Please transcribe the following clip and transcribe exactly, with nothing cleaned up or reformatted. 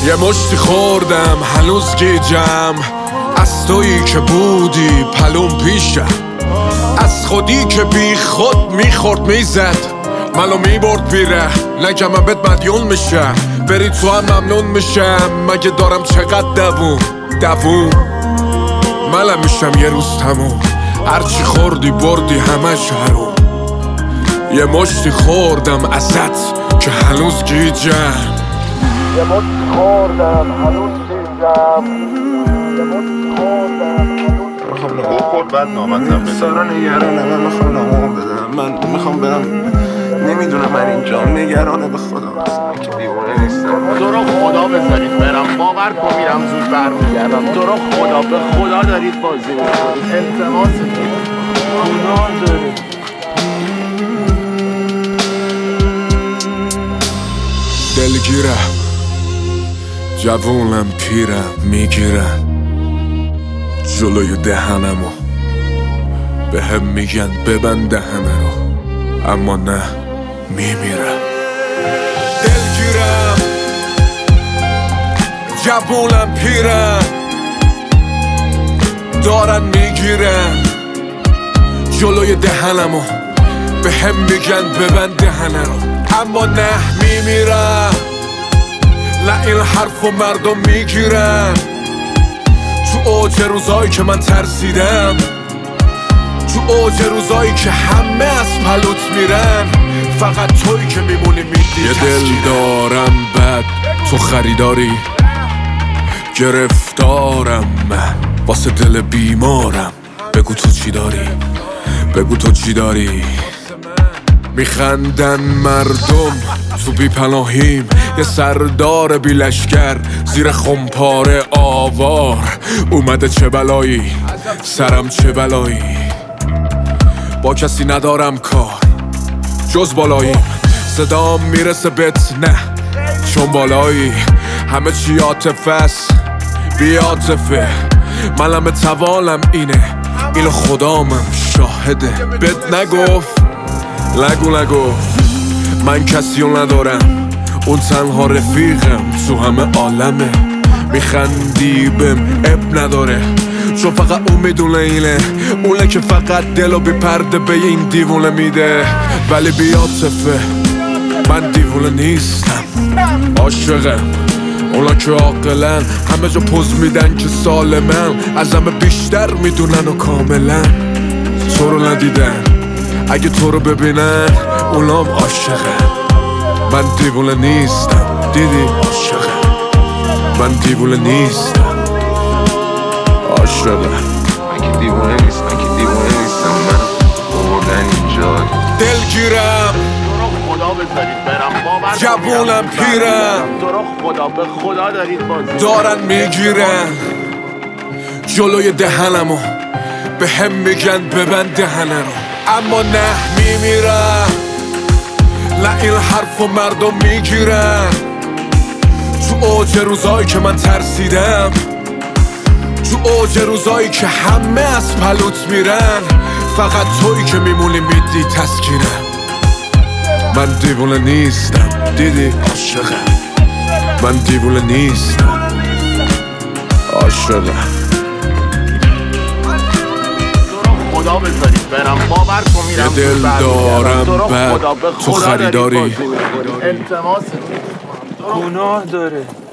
یه مشتی خوردم هنوز گیجم از تویی که بودی پلوم پیشم، از خودی که بی خود میخورد میزد منو میبرد بیره. نگم من بهت مدیون میشم بری تو هم ممنون میشم. مگه دارم چقدر دووم دووم منم میشم یه روز تموم. هرچی خوردی بردی همش حروم. یه مشتی خوردم ازت که هنوز گیجم. یه مشتی خوردم هنوز گیجم. یه مشتی خوردم هنوز میخوام نگاه خورد بعد نامتم بده. سارا نگرانه، من میخوام نامو بدم. من میخوام برم، نمیدونم من اینجا نگرانه به خدا. که دیوانه نیستم. تو رو خدا بذارید برم، باور کن میرم زود برمیگردم. تو رو خدا به خدا دارید بازی میکنید، التماس گناه داره. دلگیرم جوونم پیرم میگیرن جلوی دهنمو به هم میگن ببند دهنه رو، اما نه میمیرم. دلگیرم جوونم پیرم دارن میگیرن جلوی دهنمو به هم میگن ببند دهنه رو، اما نه میمیرم. نه این حرف و مردم میگیرن تو اوج روزایی که من ترسیدم، تو اوج روزایی که همه از پلوت میرن، فقط تویی که میمونی میدی. یه دل دارم بد تو خریداری، گرفتارم من واسه دل بیمارم. بگو تو چی داری، بگو تو چی داری. میخندن مردم تو بی پناهیم، یه سردار بی لشگر زیر خمپاره آوار اومده. چه بلایی سرم، چه بلایی. با کسی ندارم کار جز بالاییم، صدام میرسه بهت نه چون بالایی. همه چی عاطفه است بی عاطفه، منم توانم اینه، اینو خدامم شاهده. بهت نگفت نگو نگو من کسیو ندارم، اون تنها رفیقم تو همه عالمه. میخندی بهم اب نداره چون فقط اون میدونه اینه، اونه که فقط دلو بی پرده به این دیوونه میده. ولی بی عاطفه من دیوونه نیستم، عاشقم. اونا که عاقلن همه جا پوز میدن که سالمن، از همه بیشتر میدونن و کاملا تو رو ندیدن. اگه تو رو ببینن اونام عاشقن. من دیوونه نیستم دیدی، عاشقم. من دیوونه نیستم، عاشقم. من که دیوانه نیستم، من که دیوانه نیستم. من بردن اینجا دلگیرم تو رو خدا بذارید برم، باور کن جوونم میرم زود پیرم. برمیگردم. تو رو خدا به خدا دارید بازی دارن میگیرن جلوی دهنمو به هم میگن ببند دهنه رو، اما نه میمیرم. نه این حرف و مردم میگیرن تو اوج روزایی که من ترسیدم، تو اوج روزایی که همه از پلوت میرن، فقط تویی که میمونی میدی تسکینم. من دیوونه نیستم دیدی، عاشقم. من دیوونه نیستم، عاشقم. خدا بذارید برم، باور کن میرم یه دل زود برمیگردم. تو رو دارم خدا به بد تو خدا دارید خریداری، بازی میکنید، التماس گناه داره.